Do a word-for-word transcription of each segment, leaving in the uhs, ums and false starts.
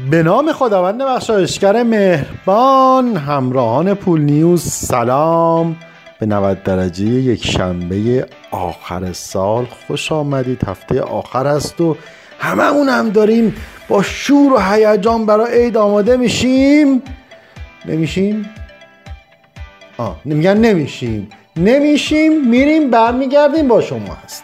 به نام خداوند بخشایشگر مهربان. همراهان پول نیوز سلام. به نود درجه یک شنبه آخر سال خوش آمدید. هفته آخر است و هممون هم داریم با شور و هیجان برای عید آماده میشیم. نمیشیم؟ آه نمیگن نمیشیم نمیشیم میریم برمیگردیم با شما هست.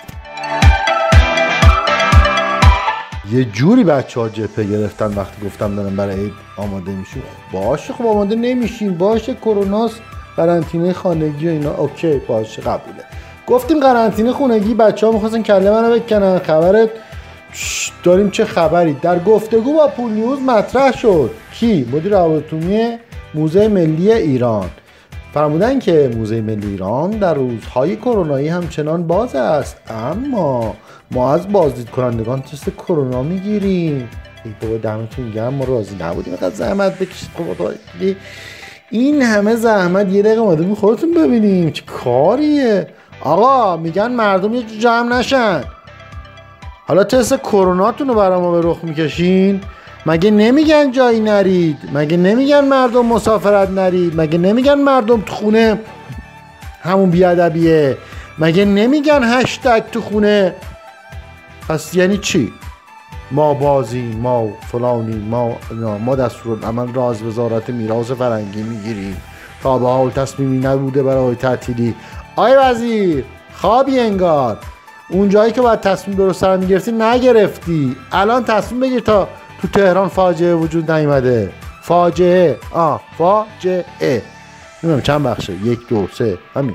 یه جوری بچه ها جپه گرفتن وقتی گفتم دارم برای عید آماده میشیم. باشه خب آماده نمیشیم، باشه کروناست، قرنطینه خانگی و اینا، اوکی باشه قبوله. گفتیم قرنطینه خانگی، بچه ها میخواستن کله منو بکنن. خبرت داریم چه خبری؟ در گفتگو با پول نیوز مطرح شد. کی؟ مدیر روابط عمومی موزه ملی ایران فرمودن که موزه ملی ایران در روزهای کرونایی همچنان باز است، اما ما از بازدید کنندگان تست کرونا میگیریم. ای بابا دمتون گرم، ما راضی نبودیم اینقدر زحمت بکشید. این همه زحمت یه دقیقه اومدیم خودتون ببینیم چه کاریه. آقا میگن مردم یه جمع نشن، حالا تست کروناتون رو برای ما به رخ میکشین؟ مگه نمیگن جایی نرید؟ مگه نمیگن مردم مسافرت نرید؟ مگه نمیگن مردم تو خونه همون بیادبیه؟ مگه نمیگن هشتگ تو خونه؟ پس یعنی چی؟ ما بازیم، ما فلانیم، ما ما دستورالعمل را از وزارت میراث فرهنگی میگیریم، تا به حال تصمیمی نبوده برای تعطیلی. آی وزیر خوابی انگار، اون جایی که باید تصمیم درست سر میگرفتی نگرفتی. الان تصمیم بگیر تا تو تهران فاجعه وجود نیومده. فاجعه آه فاجعه نمیدونم چند بخشه، یک دو سه همین.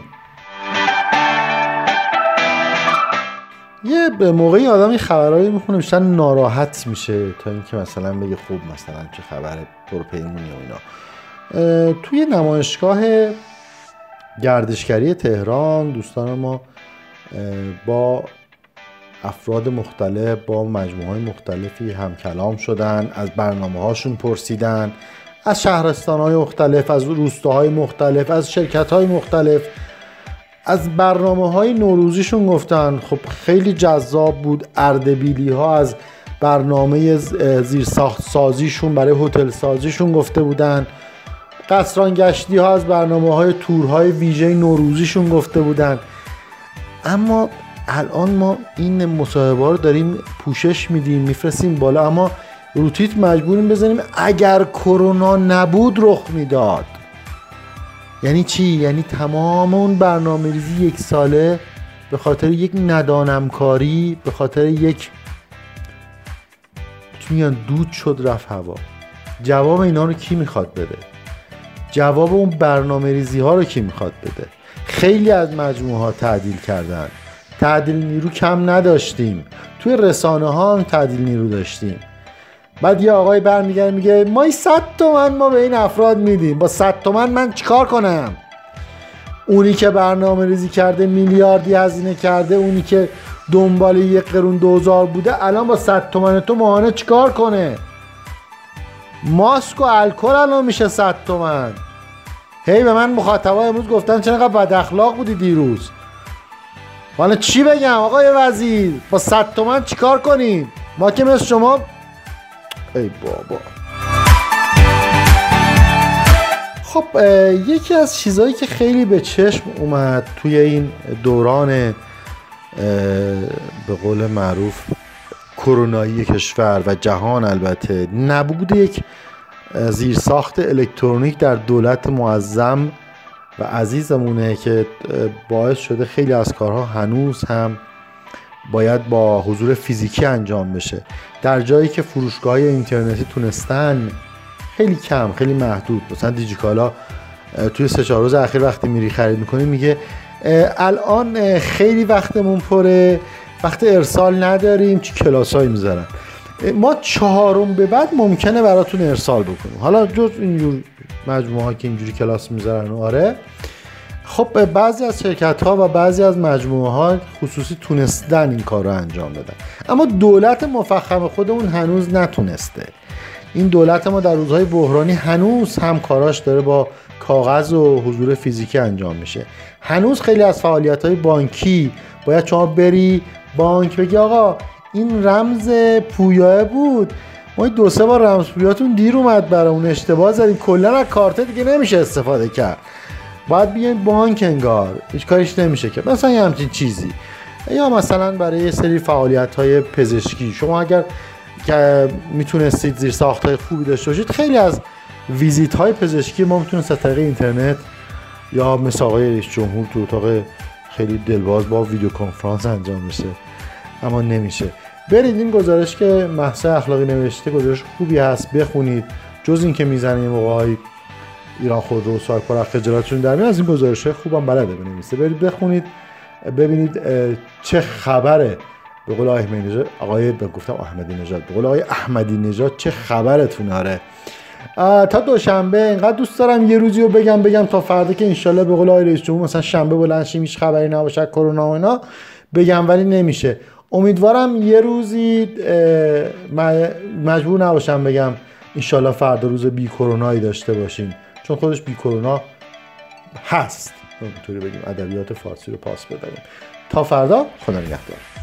یه به موقعی آدمی خبرایی میخونه بیشتر ناراحت میشه تا اینکه مثلا بگه خوب مثلا چه خبره پرپیمونی و اینا. توی نمایشگاه گردشگری تهران دوستان ما با افراد مختلف، با مجموعه‌های مختلفی هم کلام شدن، از برنامه‌هاشون پرسیدن، از شهرستان‌های مختلف، از روستاهای مختلف، از شرکت‌های مختلف، از برنامه‌های نوروزیشون گفتن. خب خیلی جذاب بود. اردبیلی‌ها از برنامه زیرساخت سازیشون برای هتل سازیشون گفته بودن. قصران گشتی‌ها از برنامه‌های تورهای ویژه نوروزیشون گفته بودن. اما الان ما این مصاحبه رو داریم پوشش میدیم میفرستیم بالا، اما رو تیتر مجبوریم بزنیم اگر کرونا نبود رخ میداد. یعنی چی؟ یعنی تمام اون برنامه‌ریزی یک ساله به خاطر یک ندانمکاری، به خاطر یک میان دود شد رفت هوا. جواب اینا رو کی میخواد بده؟ جواب اون برنامه‌ریزی ها رو کی میخواد بده؟ خیلی از مجموعه ها تعدیل کردن. تعدیل نیرو کم نداشتیم، توی رسانه ها هم تعدیل نیرو داشتیم. بعد یه آقای برمیگرده میگه ما صد تومن ما به این افراد میدیم، با صد تومن من چیکار کنم؟ اونی که برنامه ریزی کرده میلیاردی هزینه کرده، اونی که دنبال یک قرون دوزار بوده، الان با صد تومن تو ماهانه چیکار کنه؟ ماسک و الکل الان میشه صد تومن. هی به من مخاطبا امروز گفتن چرا انقدر بد اخلاق بودی دیروز. والا چی بگم آقای وزیر؟ با صد تومن چیکار کنیم؟ ما که مثل شما. ای بابا. خب یکی از چیزهایی که خیلی به چشم اومد توی این دوران به قول معروف کرونایی کشور و جهان، البته نبود یک زیرساخت الکترونیک در دولت معظم و عزیزمونه که باعث شده خیلی از کارها هنوز هم باید با حضور فیزیکی انجام بشه. در جایی که فروشگاه‌های اینترنتی تونستن خیلی کم، خیلی محدود، مثلا دیجیکالا توی سه چهار روز اخیر وقتی میری خرید میکنی میگه الان خیلی وقتمون پره، وقت ارسال نداریم، چه کلاسایی میذارن. ما چهارم به بعد ممکنه براتون ارسال بکنیم. حالا جز اینجور مجموعه ها که اینجوری کلاس میذارن، آره خب بعضی از شرکت ها و بعضی از مجموعه ها خصوصی تونستن این کار رو انجام بدن، اما دولت مفخم خودمون هنوز نتونسته. این دولت ما در روزهای بحرانی هنوز هم کاراش داره با کاغذ و حضور فیزیکی انجام میشه. هنوز خیلی از فعالیت های بانکی باید شما بری بانک بگی آقا این رمز پویاه بود، ما دو سه بار رمزپویاتون دیر اومد برامون، اشتباه زدیم، کلا از کارت دیگه نمیشه استفاده کرد، باید بیاین بانک انگار، هیچ کاریش نمیشه که مثلا یه همچین چیزی. یا مثلا برای یه سری فعالیت‌های پزشکی شما اگر که میتونستید زیر ساخت‌های خوبی داشته باشید، خیلی از ویزیت‌های پزشکی ما میتونه از طریق اینترنت یا مثل آقای رئیس جمهور تو اتاق خیلی دلواز با ویدیو کنفرانس انجام میشه، اما نمیشه. برید این گزارش که مهسا اخلاقی نوشته گزارش خوبی هست، بخونید. جز این که میزنه موقعی ایران خودرو و سایپا خجالتشون در میاد، از این گزارش‌های خوبم بلده بنویسه. برید بخونید ببینید چه خبره. به قول آقای احمدی نژاد، آقای گفتم احمدی نژاد، به قول آقای احمدی نژاد چه خبرتون آره. تا دوشنبه اینقدر دوست دارم یه روزی رو بگم بگم تا فردا که انشالله به قول آقای رئیس جمهور مثلا شنبه بلند شیم هیچ خبری نباشه کرونا و اینا بگم، ولی نمیشه. امیدوارم یه روزی مجبور نباشم بگم انشالله فردا روز بی کرونایی داشته باشیم، چون خودش بی کرونا هست، اینطوری بگیم ادبیات فارسی رو پاس بدیم. تا فردا، خدا نگهدار.